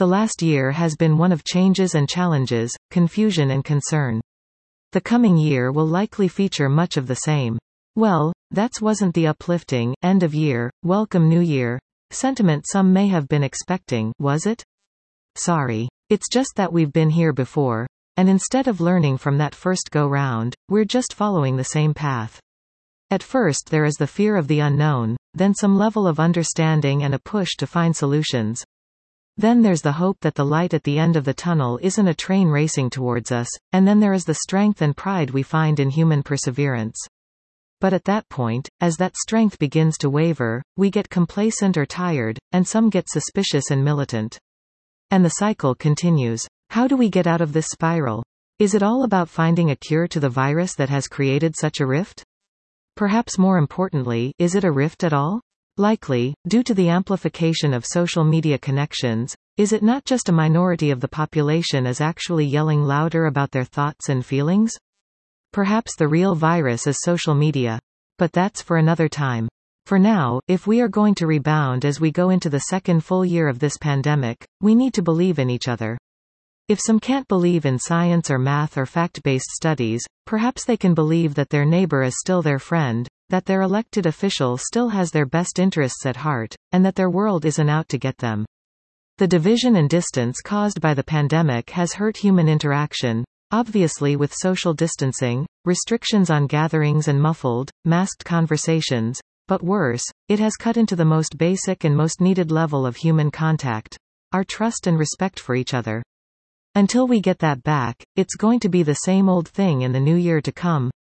The last year has been one of changes and challenges, confusion and concern. The coming year will likely feature much of the same. Well, that wasn't the uplifting, end of year, welcome new year sentiment some may have been expecting, was it? Sorry. It's just that we've been here before, and instead of learning from that first go-round, we're just following the same path. At first there is the fear of the unknown, then some level of understanding and a push to find solutions. Then there's the hope that the light at the end of the tunnel isn't a train racing towards us, and then there is the strength and pride we find in human perseverance. But at that point, as that strength begins to waver, we get complacent or tired, and some get suspicious and militant. And the cycle continues. How do we get out of this spiral? Is it all about finding a cure to the virus that has created such a rift? Perhaps more importantly, is it a rift at all? Likely, due to the amplification of social media connections, is it not just a minority of the population is actually yelling louder about their thoughts and feelings? Perhaps the real virus is social media. But that's for another time. For now, if we are going to rebound as we go into the second full year of this pandemic, we need to believe in each other. If some can't believe in science or math or fact-based studies, perhaps they can believe that their neighbor is still their friend, that their elected official still has their best interests at heart, and that their world isn't out to get them. The division and distance caused by the pandemic has hurt human interaction, obviously with social distancing, restrictions on gatherings and muffled, masked conversations, but worse, it has cut into the most basic and most needed level of human contact, our trust and respect for each other. Until we get that back, it's going to be the same old thing in the new year to come,